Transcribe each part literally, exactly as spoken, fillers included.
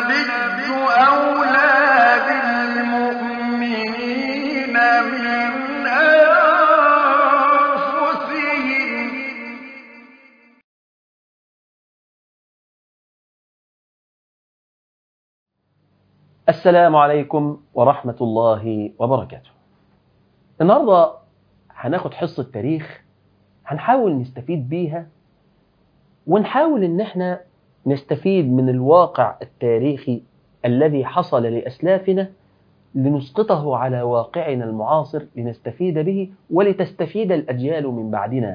النبي أولى بالمؤمنين من أنفسهم. السلام عليكم ورحمة الله وبركاته. النهاردة هناخد حصة تاريخ هنحاول نستفيد بيها، ونحاول ان احنا نستفيد من الواقع التاريخي الذي حصل لأسلافنا لنسقطه على واقعنا المعاصر لنستفيد به ولتستفيد الأجيال من بعدنا.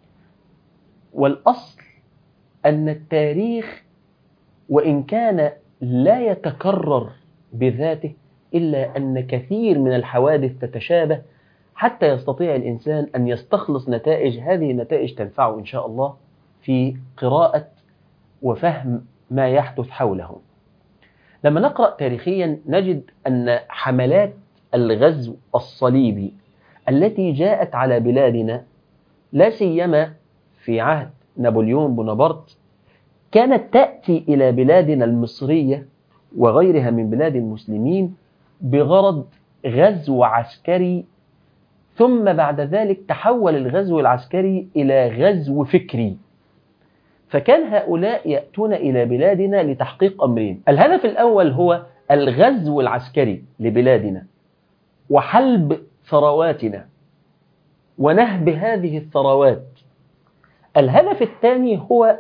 والأصل أن التاريخ وإن كان لا يتكرر بذاته إلا أن كثير من الحوادث تتشابه حتى يستطيع الإنسان أن يستخلص نتائج، هذه النتائج تنفعه إن شاء الله في قراءة وفهم ما يحدث حوله. لما نقرأ تاريخيا نجد أن حملات الغزو الصليبي التي جاءت على بلادنا لا سيما في عهد نابليون بونابرت كانت تأتي إلى بلادنا المصرية وغيرها من بلاد المسلمين بغرض غزو عسكري، ثم بعد ذلك تحول الغزو العسكري إلى غزو فكري. فكان هؤلاء يأتون إلى بلادنا لتحقيق أمرين: الهدف الأول هو الغزو العسكري لبلادنا وحلب ثرواتنا ونهب هذه الثروات. الهدف الثاني هو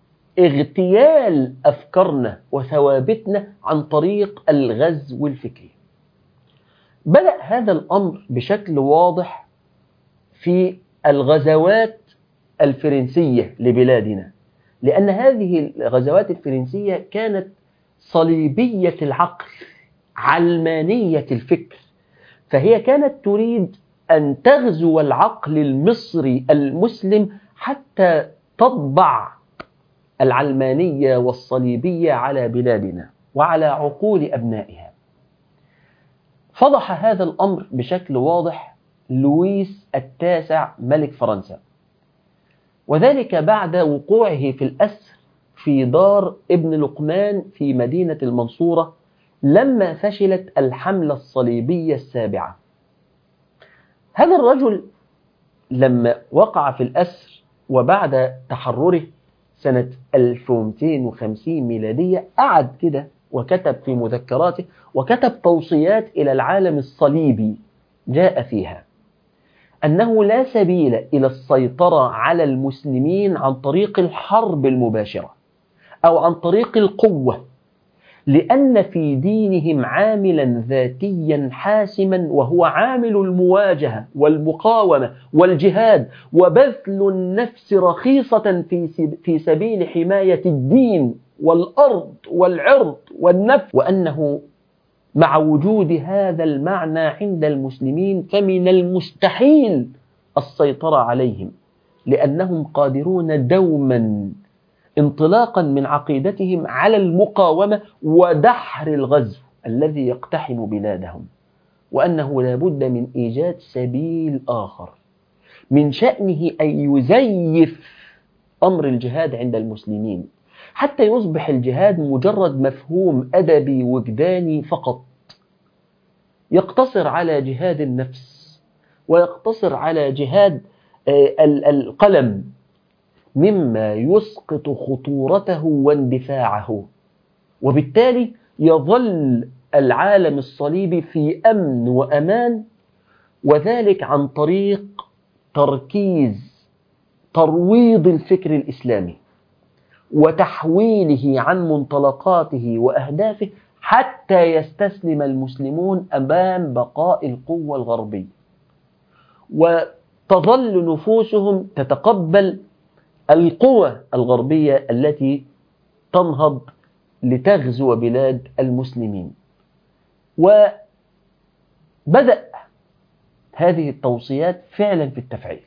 اغتيال أفكارنا وثوابتنا عن طريق الغزو الفكري. بدأ هذا الأمر بشكل واضح في الغزوات الفرنسية لبلادنا، لأن هذه الغزوات الفرنسية كانت صليبية العقل علمانية الفكر، فهي كانت تريد أن تغزو العقل المصري المسلم حتى تطبع العلمانية والصليبية على بلادنا وعلى عقول أبنائها. فضح هذا الأمر بشكل واضح لويس التاسع ملك فرنسا، وذلك بعد وقوعه في الأسر في دار ابن لقمان في مدينة المنصورة لما فشلت الحملة الصليبية السابعة. هذا الرجل لما وقع في الأسر وبعد تحرره سنة ألف ومئتين وخمسين ميلادية قعد كده وكتب في مذكراته وكتب توصيات إلى العالم الصليبي جاء فيها أنه لا سبيل إلى السيطرة على المسلمين عن طريق الحرب المباشرة أو عن طريق القوة، لأن في دينهم عاملا ذاتيا حاسما وهو عامل المواجهة والمقاومة والجهاد وبذل النفس رخيصة في في سبيل حماية الدين والأرض والعرض والنفس، وأنه مع وجود هذا المعنى عند المسلمين فمن المستحيل السيطرة عليهم، لأنهم قادرون دوما انطلاقا من عقيدتهم على المقاومة ودحر الغزو الذي يقتحم بلادهم، وأنه لا بد من إيجاد سبيل آخر من شأنه أن يزيف أمر الجهاد عند المسلمين حتى يصبح الجهاد مجرد مفهوم أدبي وجداني فقط، يقتصر على جهاد النفس ويقتصر على جهاد القلم، مما يسقط خطورته واندفاعه، وبالتالي يظل العالم الصليبي في أمن وأمان، وذلك عن طريق تركيز ترويض الفكر الإسلامي وتحويله عن منطلقاته وأهدافه حتى يستسلم المسلمون أمام بقاء القوة الغربية، وتظل نفوسهم تتقبل القوى الغربية التي تنهض لتغزو بلاد المسلمين. وبدأ هذه التوصيات فعلا في التفعيل.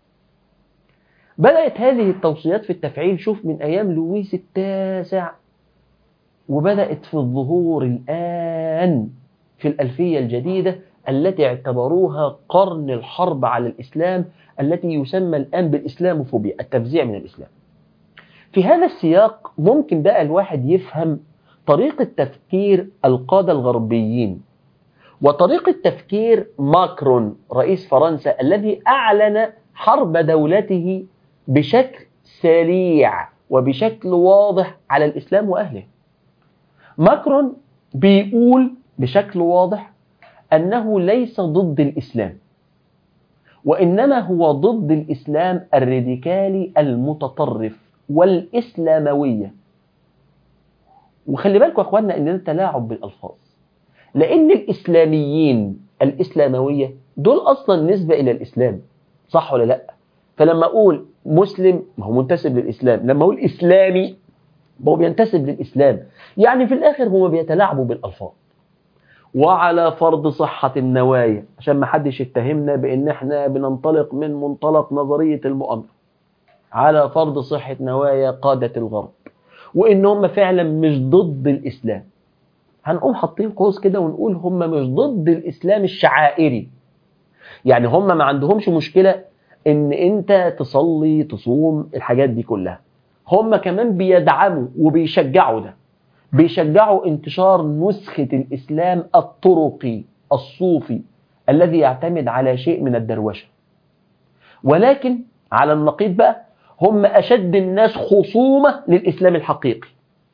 بدأت هذه التوصيات في التفعيل شوف من أيام لويس التاسع، وبدأت في الظهور الآن في الألفية الجديدة التي اعتبروها قرن الحرب على الإسلام، التي يسمى الآن بالإسلاموفوبيا، التفزيع من الإسلام. في هذا السياق ممكن بقى الواحد يفهم طريقة تفكير القادة الغربيين وطريقة تفكير ماكرون رئيس فرنسا الذي أعلن حرب دولته بشكل سريع وبشكل واضح على الإسلام وأهله. ماكرون بيقول بشكل واضح أنه ليس ضد الإسلام، وإنما هو ضد الإسلام الراديكالي المتطرف والإسلاموية. وخلي بالكم يا أخوانا إن ده تلاعب بالألفاظ، لأن الإسلاميين الإسلاموية دول أصلا نسبة إلى الإسلام، صح ولا لأ؟ فلما أقول مسلم ما هو منتسب للإسلام، لما أقول إسلامي هو بينتسب للإسلام. يعني في الآخر هم بيتلاعبوا بالألفاظ. وعلى فرض صحة النوايا، عشان ما حدش يتهمنا بأن احنا بننطلق من منطلق نظرية المؤامرة، على فرض صحة نوايا قادة الغرب وإن هم فعلا مش ضد الإسلام، هنقوم حاطين قوس كده ونقول هم مش ضد الإسلام الشعائري. يعني هم ما عندهمش مشكلة إن أنت تصلي تصوم الحاجات دي كلها، هم كمان بيدعموا وبيشجعوا ده، بيشجعوا انتشار نسخة الإسلام الطرقي الصوفي الذي يعتمد على شيء من الدروشة. ولكن على النقيض بقى هم أشد الناس خصومة للإسلام الحقيقي،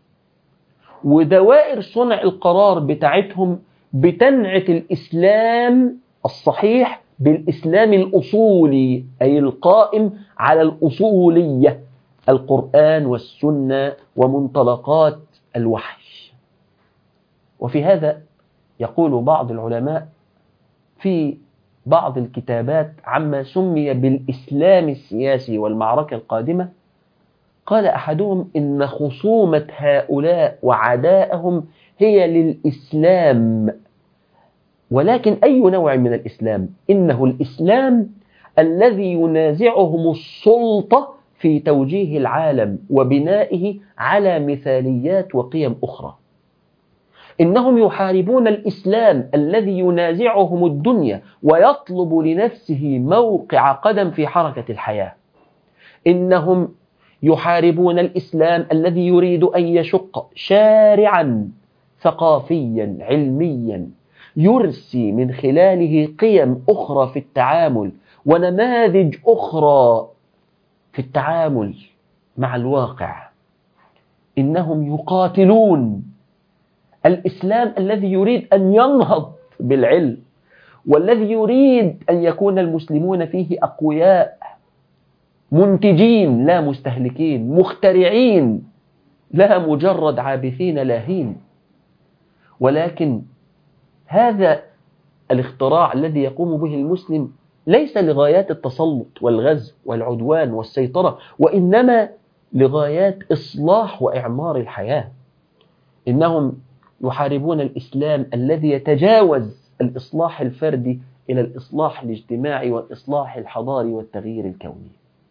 ودوائر صنع القرار بتاعتهم بتنعت الإسلام الصحيح بالإسلام الأصولي، أي القائم على الأصولية، القرآن والسنة ومنطلقات الوحي. وفي هذا يقول بعض العلماء في بعض الكتابات عما سمي بالإسلام السياسي والمعركة القادمة، قال أحدهم إن خصومة هؤلاء وعداءهم هي للإسلام، ولكن أي نوع من الإسلام؟ إنه الإسلام الذي ينازعهم السلطة في توجيه العالم وبنائه على مثاليات وقيم أخرى. إنهم يحاربون الإسلام الذي ينازعهم الدنيا ويطلب لنفسه موقع قدم في حركة الحياة. إنهم يحاربون الإسلام الذي يريد أن يشق شارعا ثقافيا علميا يرسي من خلاله قيم أخرى في التعامل ونماذج أخرى في التعامل مع الواقع. إنهم يقاتلون الإسلام الذي يريد أن ينهض بالعلم، والذي يريد أن يكون المسلمون فيه أقوياء منتجين لا مستهلكين، مخترعين لا مجرد عابثين لاهين. ولكن هذا الاختراع الذي يقوم به المسلم ليس لغايات التسلط والغزو والعدوان والسيطرة، وإنما لغايات إصلاح وإعمار الحياة. إنهم يحاربون الإسلام الذي يتجاوز الإصلاح الفردي إلى الإصلاح الاجتماعي والإصلاح الحضاري والتغيير الكوني.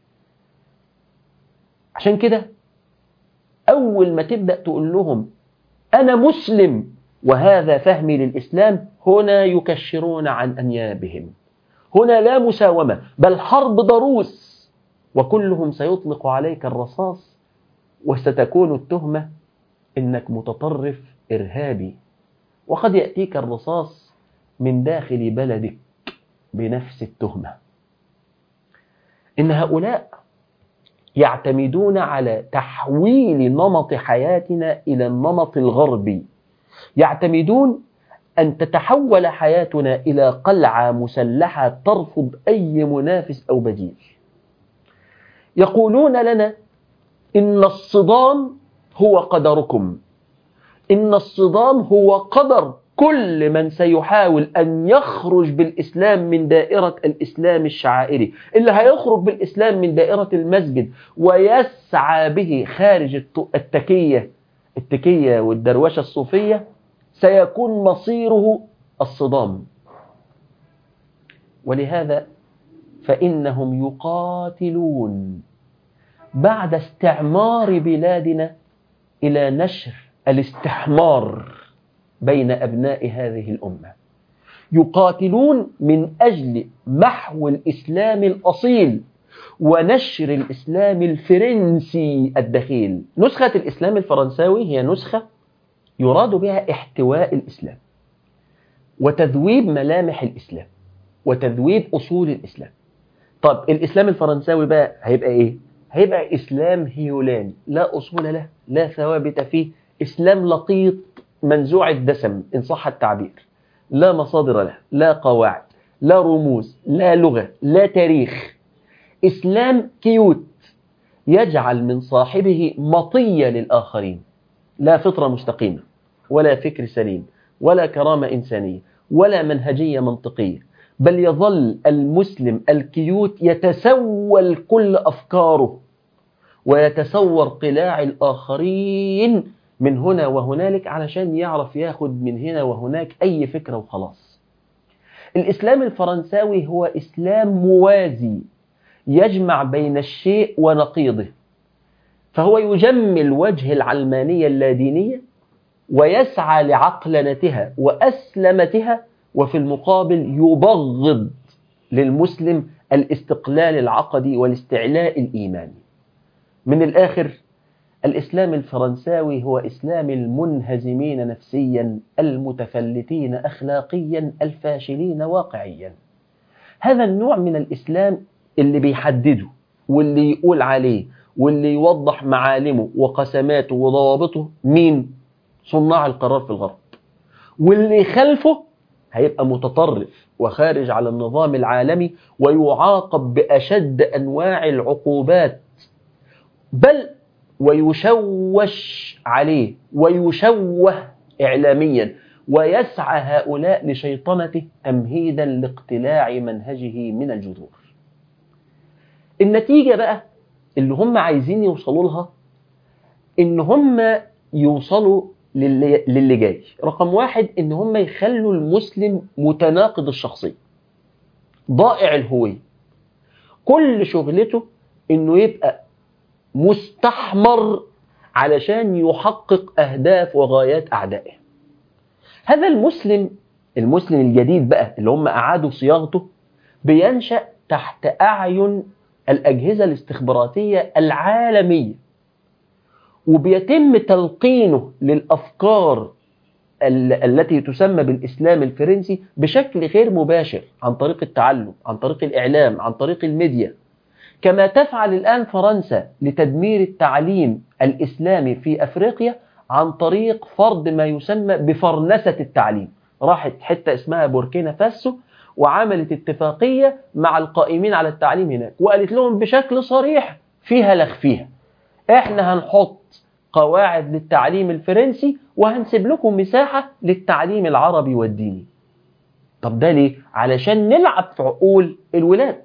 عشان كده أول ما تبدأ تقول لهم أنا مسلم وهذا فهمي للإسلام، هنا يكشرون عن أنيابهم، هنا لا مساومة بل حرب ضروس، وكلهم سيطلق عليك الرصاص وستكون التهمة إنك متطرف إرهابي، وقد يأتيك الرصاص من داخل بلدك بنفس التهمة. إن هؤلاء يعتمدون على تحويل نمط حياتنا إلى النمط الغربي، يعتمدون أن تتحول حياتنا إلى قلعة مسلحة ترفض أي منافس أو بديل. يقولون لنا إن الصدام هو قدركم، إن الصدام هو قدر كل من سيحاول أن يخرج بالإسلام من دائرة الإسلام الشعائري، اللي هيخرج بالإسلام من دائرة المسجد ويسعى به خارج التكية التكية والدروشة الصوفية سيكون مصيره الصدام. ولهذا فإنهم يقاتلون بعد استعمار بلادنا إلى نشر الاستحمار بين أبناء هذه الأمة. يقاتلون من أجل محو الإسلام الأصيل ونشر الإسلام الفرنسي الدخيل. نسخة الإسلام الفرنساوي هي نسخة يراد بها احتواء الإسلام وتذويب ملامح الإسلام وتذويب أصول الإسلام. طب الإسلام الفرنساوي بقى هيبقى إيه؟ هيبقى إسلام هيولاني لا أصول له، لا ثوابت فيه، إسلام لقيط منزوع الدسم إن صح التعبير، لا مصادر له، لا قواعد، لا رموز، لا لغة، لا تاريخ. إسلام كيوت يجعل من صاحبه مطية للآخرين، لا فطرة مستقيمة ولا فكر سليم ولا كرامة إنسانية ولا منهجية منطقية، بل يظل المسلم الكيوت يتسول كل أفكاره ويتسور قلاع الآخرين من هنا وهنالك علشان يعرف ياخد من هنا وهناك أي فكرة وخلاص. الإسلام الفرنساوي هو إسلام موازي يجمع بين الشيء ونقيضه، فهو يجمل وجه العلمانية اللادينية ويسعى لعقلنتها وأسلمتها، وفي المقابل يبغض للمسلم الاستقلال العقدي والاستعلاء الإيماني. من الآخر، الإسلام الفرنساوي هو إسلام المنهزمين نفسيا المتفلتين أخلاقيا الفاشلين واقعيا. هذا النوع من الإسلام اللي بيحدده واللي يقول عليه واللي يوضح معالمه وقسماته وضوابطه مين؟ صناع القرار في الغرب. واللي خلفه هيبقى متطرف وخارج على النظام العالمي ويعاقب بأشد أنواع العقوبات، بل ويشوش عليه ويشوه إعلاميا، ويسعى هؤلاء لشيطنته تمهيدا لاقتلاع منهجه من الجذور. النتيجة بقى اللي هم عايزين يوصلوا لها إن هم يوصلوا للي, للي جاي. رقم واحد، إن هم يخلوا المسلم متناقض الشخصية ضائع الهوية، كل شغلته إنه يبقى مستحمر علشان يحقق أهداف وغايات أعدائه. هذا المسلم المسلم الجديد بقى اللي هم أعادوا صياغته بينشأ تحت أعين الأجهزة الاستخباراتية العالمية، وبيتم تلقينه للأفكار التي تسمى بالإسلام الفرنسي بشكل غير مباشر عن طريق التعلم، عن طريق الإعلام، عن طريق الميديا، كما تفعل الآن فرنسا لتدمير التعليم الإسلامي في أفريقيا عن طريق فرض ما يسمى بفرنسة التعليم. راحت حتة اسمها بوركينا فاسو وعملت اتفاقية مع القائمين على التعليم هناك، وقالت لهم بشكل صريح فيها لخفيها، احنا هنحط قواعد للتعليم الفرنسي وهنسيب لكم مساحة للتعليم العربي والديني. طب ده ليه؟ علشان نلعب في عقول الولاد.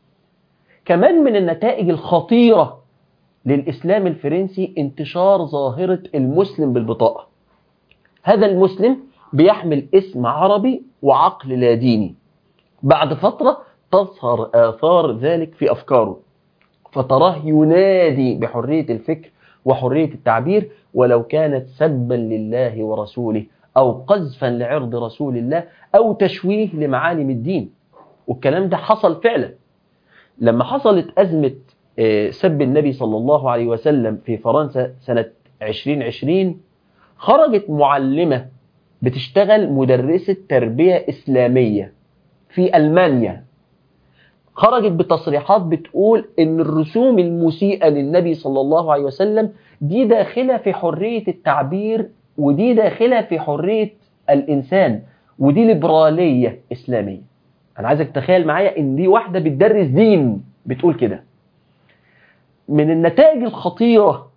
كمان من النتائج الخطيرة للإسلام الفرنسي انتشار ظاهرة المسلم بالبطاقة. هذا المسلم بيحمل اسم عربي وعقل لا ديني. بعد فترة تظهر آثار ذلك في أفكاره، فتراه ينادي بحرية الفكر وحرية التعبير ولو كانت سبا لله ورسوله أو قذفا لعرض رسول الله أو تشويه لمعالم الدين. والكلام ده حصل فعلا لما حصلت أزمة سب النبي صلى الله عليه وسلم في فرنسا سنة عشرين عشرين. خرجت معلمة بتشتغل مدرسة تربية إسلامية في ألمانيا، خرجت بتصريحات بتقول إن الرسوم المسيئة للنبي صلى الله عليه وسلم دي داخلة في حرية التعبير، ودي داخلة في حرية الإنسان، ودي ليبرالية إسلامية. أنا عايزك تخيل معايا إن دي واحدة بتدرس دين بتقول كده. من النتائج الخطيرة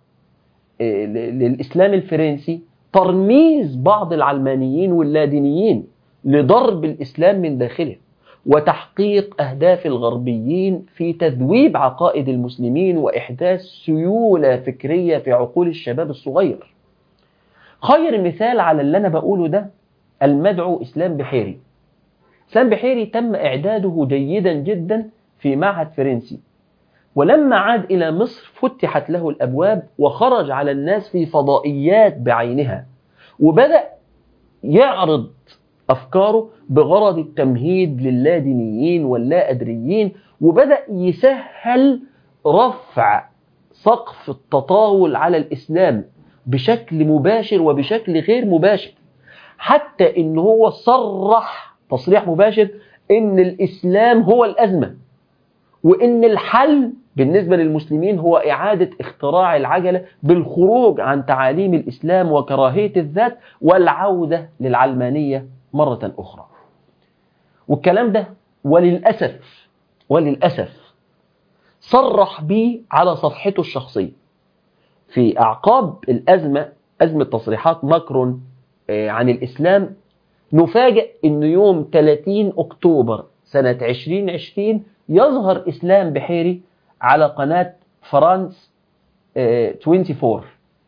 للإسلام الفرنسي ترميز بعض العلمانيين واللادينيين لضرب الإسلام من داخله، وتحقيق أهداف الغربيين في تذويب عقائد المسلمين وإحداث سيولة فكرية في عقول الشباب الصغير. خير مثال على اللي أنا بقوله ده المدعو إسلام بحيري. إسلام بحيري تم إعداده جيدا جدا في معهد فرنسي، ولما عاد إلى مصر فتحت له الأبواب وخرج على الناس في فضائيات بعينها، وبدأ يعرض أفكاره بغرض التمهيد للادينيين واللا أدريين، وبدأ يسهل رفع سقف التطاول على الإسلام بشكل مباشر وبشكل غير مباشر، حتى إن هو صرح تصريح مباشر إن الإسلام هو الأزمة، وإن الحل بالنسبة للمسلمين هو إعادة اختراع العجلة بالخروج عن تعاليم الإسلام وكراهية الذات والعودة للعلمانية مرة أخرى. والكلام ده وللأسف وللأسف صرح به على صفحته الشخصية في أعقاب الأزمة، أزمة تصريحات ماكرون عن الإسلام. نفاجئ أنه يوم ثلاثين أكتوبر سنة عشرين عشرين يظهر إسلام بحيري على قناة فرانس أربعة وعشرين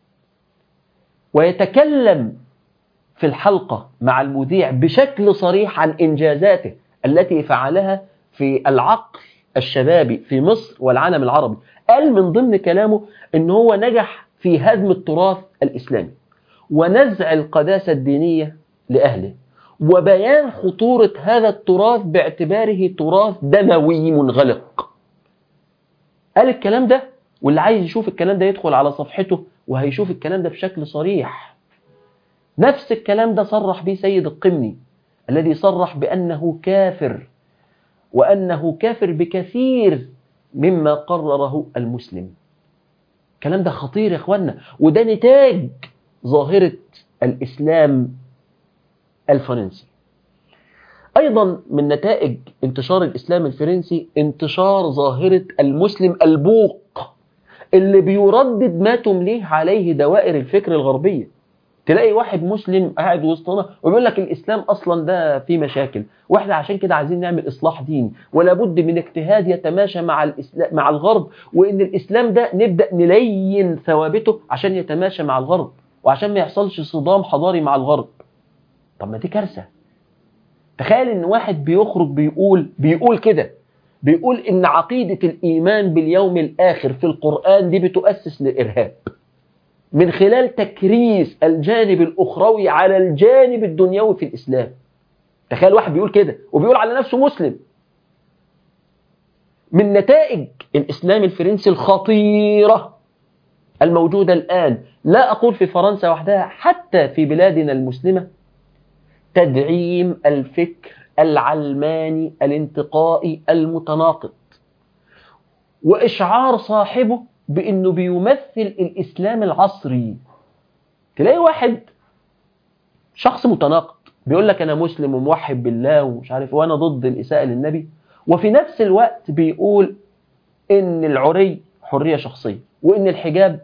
ويتكلم في الحلقة مع المذيع بشكل صريح عن إنجازاته التي فعلها في العقل الشبابي في مصر والعالم العربي. قال من ضمن كلامه أنه هو نجح في هدم التراث الإسلامي ونزع القداسة الدينية لأهله، وبيان خطورة هذا التراث باعتباره تراث دموي منغلق. قال الكلام ده، واللي عايز يشوف الكلام ده يدخل على صفحته وهيشوف الكلام ده بشكل صريح. نفس الكلام ده صرح به سيد القمني الذي صرح بأنه كافر، وأنه كافر بكثير مما قرره المسلم. الكلام ده خطير يا اخوانا، وده نتاج ظاهرة الإسلام الفرنسي. أيضا من نتائج انتشار الإسلام الفرنسي انتشار ظاهرة المسلم البوق اللي بيردد ما تمليه عليه دوائر الفكر الغربية. تلاقي واحد مسلم قاعد وسطنا ويقول لك الإسلام أصلا ده فيه مشاكل، واحنا عشان كده عايزين نعمل إصلاح ديني، ولا بد من اجتهاد يتماشى مع الإسلام مع الغرب، وإن الإسلام ده نبدأ نلين ثوابته عشان يتماشى مع الغرب وعشان ما يحصلش صدام حضاري مع الغرب. طب ما دي كارثة. تخيل إن واحد بيخرج بيقول بيقول كده بيقول إن عقيدة الإيمان باليوم الآخر في القرآن دي بتؤسس للإرهاب من خلال تكريس الجانب الأخروي على الجانب الدنيوي في الإسلام. تخيل واحد بيقول كده وبيقول على نفسه مسلم. من نتائج الإسلام الفرنسي الخطيرة الموجودة الآن، لا أقول في فرنسا وحدها، حتى في بلادنا المسلمة، تدعيم الفكر العلماني الانتقائي المتناقض، وإشعار صاحبه بأنه بيمثل الإسلام العصري. تلاقي واحد شخص متناقض بيقول لك أنا مسلم وموحد بالله ومش عارف وأنا ضد الإساءة للنبي، وفي نفس الوقت بيقول إن العري حرية شخصية وإن الحجاب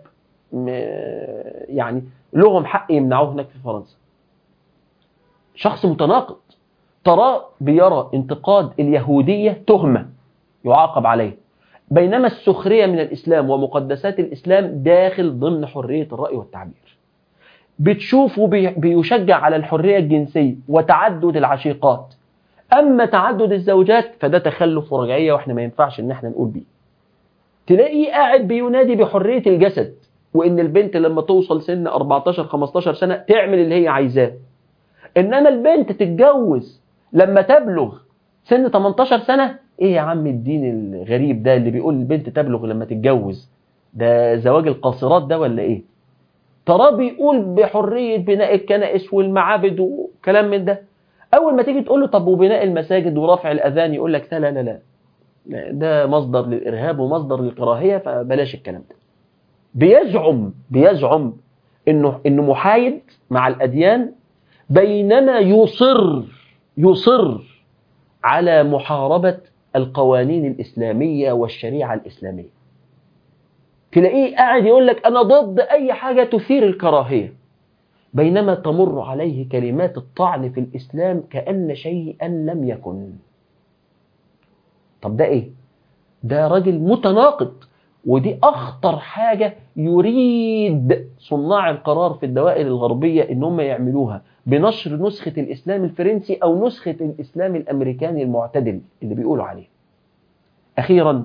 يعني لهم حق يمنعوه هناك في فرنسا. شخص متناقض. ترى بيرى انتقاد اليهودية تهمة يعاقب عليه، بينما السخرية من الإسلام ومقدسات الإسلام داخل ضمن حرية الرأي والتعبير. بتشوفه بيشجع على الحرية الجنسية وتعدد العشيقات، أما تعدد الزوجات فده تخلف ورجعية وإحنا ما ينفعش إن إحنا نقول بيه. تلاقيه قاعد بينادي بحرية الجسد، وإن البنت لما توصل سن أربعتاشر خمستاشر سنة تعمل اللي هي عايزاه، إنما البنت تتجوز لما تبلغ سن تمنتاشر سنة. إيه يا عم الدين الغريب ده اللي بيقول البنت تبلغ لما تتجوز؟ ده زواج القاصرات ده ولا إيه؟ ترى بيقول بحرية بناء الكنائس والمعابد وكلام من ده. أول ما تيجي تقول له طب وبناء المساجد ورفع الأذان يقول لك لا لا لا لا ده مصدر للإرهاب ومصدر للكراهية فبلاش الكلام ده. بيزعم بيزعم إنه إنه محايد مع الأديان، بينما يصر يصر على محاربة القوانين الإسلامية والشريعة الإسلامية. تلاقيه قاعد يقول لك أنا ضد أي حاجة تثير الكراهية، بينما تمر عليه كلمات الطعن في الإسلام كأن شيئا لم يكن. طب ده إيه؟ ده راجل متناقض، ودي أخطر حاجة يريد صناع القرار في الدوائر الغربية إنهم يعملوها بنشر نسخة الإسلام الفرنسي أو نسخة الإسلام الأمريكاني المعتدل اللي بيقولوا عليه. أخيرا،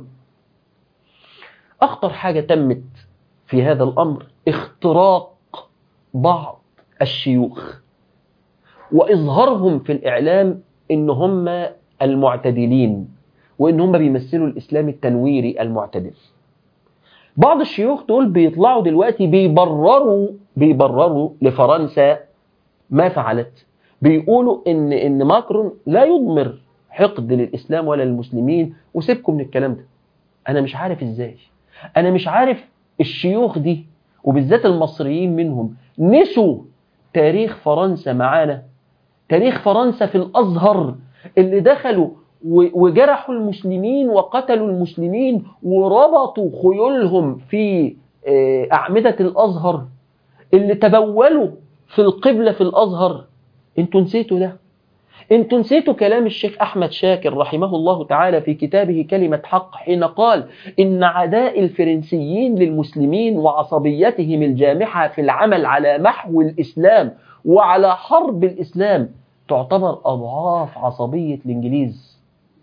أخطر حاجة تمت في هذا الأمر اختراق بعض الشيوخ وإظهارهم في الإعلام إن هم المعتدلين وإن هم بيمثلوا الإسلام التنويري المعتدل. بعض الشيوخ دول بيطلعوا دلوقتي بيبرروا بيبرروا لفرنسا ما فعلت، بيقولوا ان ان ماكرون لا يضمر حقد للاسلام ولا للمسلمين، وسيبكم من الكلام ده. انا مش عارف ازاي، انا مش عارف الشيوخ دي وبالذات المصريين منهم نسوا تاريخ فرنسا معانا، تاريخ فرنسا في الازهر اللي دخلوا وجرحوا المسلمين وقتلوا المسلمين وربطوا خيولهم في أعمدة الأزهر، اللي تبولوا في القبلة في الأزهر. انتوا نسيتوا ده، انتوا نسيتوا كلام الشيخ أحمد شاكر رحمه الله تعالى في كتابه كلمة حق، حين قال إن عداء الفرنسيين للمسلمين وعصبيتهم الجامحة في العمل على محو الإسلام وعلى حرب الإسلام تعتبر أضعاف عصبية الإنجليز.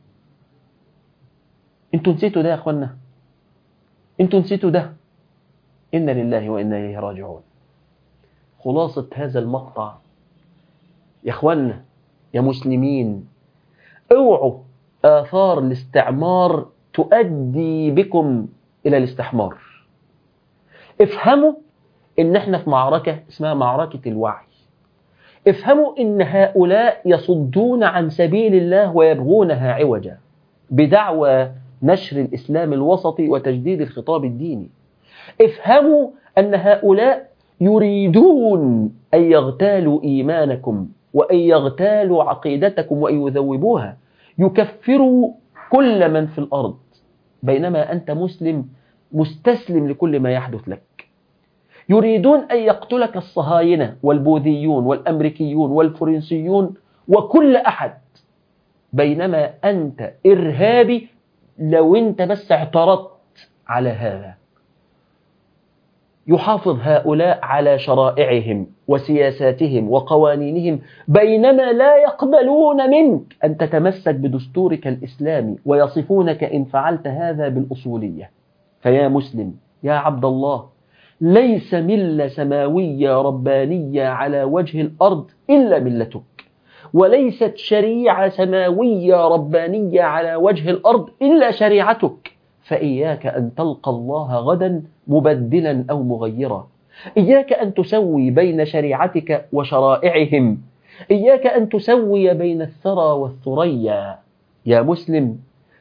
انتوا نسيتوا ده يا أخوانا، انتوا نسيتوا ده. إنا لله وإنا إليه راجعون. خلاصة هذا المقطع يا أخوانا يا مسلمين، اوعوا آثار الاستعمار تؤدي بكم إلى الاستحمار. افهموا إن احنا في معركة اسمها معركة الوعي. افهموا إن هؤلاء يصدون عن سبيل الله ويبغونها عوجا بدعوى نشر الإسلام الوسطي وتجديد الخطاب الديني. افهموا أن هؤلاء يريدون أن يغتالوا إيمانكم وأن يغتالوا عقيدتكم وأن يذوبوها، يكفروا كل من في الأرض، بينما أنت مسلم مستسلم لكل ما يحدث لك. يريدون أن يقتلك الصهاينة والبوذيون والأمريكيون والفرنسيون وكل أحد، بينما أنت إرهابي لو أنت بس اعترضت على هذا. يحافظ هؤلاء على شرائعهم وسياساتهم وقوانينهم، بينما لا يقبلون منك أن تتمسك بدستورك الإسلامي، ويصفونك إن فعلت هذا بالأصولية. فيا مسلم يا عبد الله، ليس ملة سماوية ربانية على وجه الأرض إلا ملتك، وليست شريعة سماوية ربانية على وجه الأرض إلا شريعتك. فإياك أن تلقى الله غدا مبدلا أو مغيرا. إياك أن تسوي بين شريعتك وشرائعهم. إياك أن تسوي بين الثرى والثريا. يا مسلم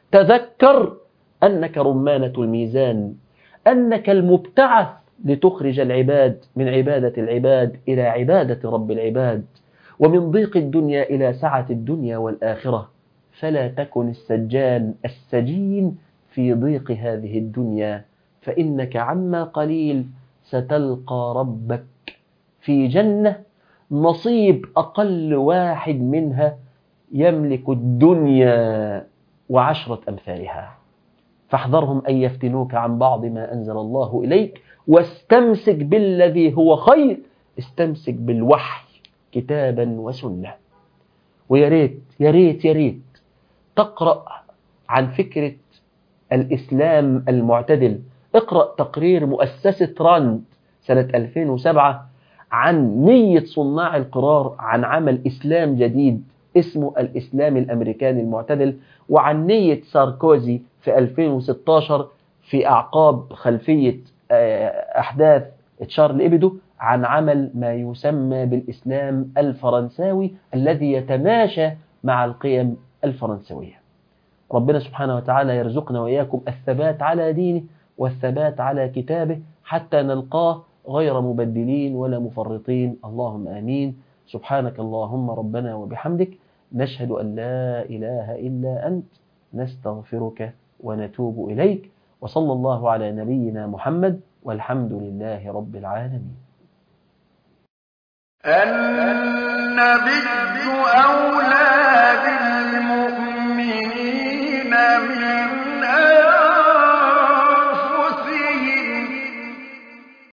تذكر أنك رمانة الميزان، أنك المبتعث لتخرج العباد من عبادة العباد إلى عبادة رب العباد، ومن ضيق الدنيا إلى سعة الدنيا والآخرة. فلا تكن السجان السجين في ضيق هذه الدنيا، فإنك عما قليل ستلقى ربك في جنة نصيب أقل واحد منها يملك الدنيا وعشرة أمثالها. فاحذرهم أن يفتنوك عن بعض ما أنزل الله إليك، واستمسك بالذي هو خير. استمسك بالوحي كتابا وسنة. ويا ريت يا ريت يا ريت تقرأ عن فكرة الإسلام المعتدل. اقرأ تقرير مؤسسة راند سنة ألفين وسبعة عن نية صناع القرار عن عمل إسلام جديد اسمه الإسلام الأمريكاني المعتدل، وعن نية ساركوزي في ألفين وستة عشر في أعقاب خلفية أحداث تشارلي إبدو عن عمل ما يسمى بالإسلام الفرنساوي الذي يتماشى مع القيم الفرنسوية. ربنا سبحانه وتعالى يرزقنا وإياكم الثبات على دينه والثبات على كتابه حتى نلقاه غير مبدلين ولا مفرطين. اللهم آمين. سبحانك اللهم ربنا وبحمدك، نشهد أن لا إله إلا أنت، نستغفرك ونتوب إليك. وصلى الله على نبينا محمد، والحمد لله رب العالمين. النبي أولى بالمؤمنين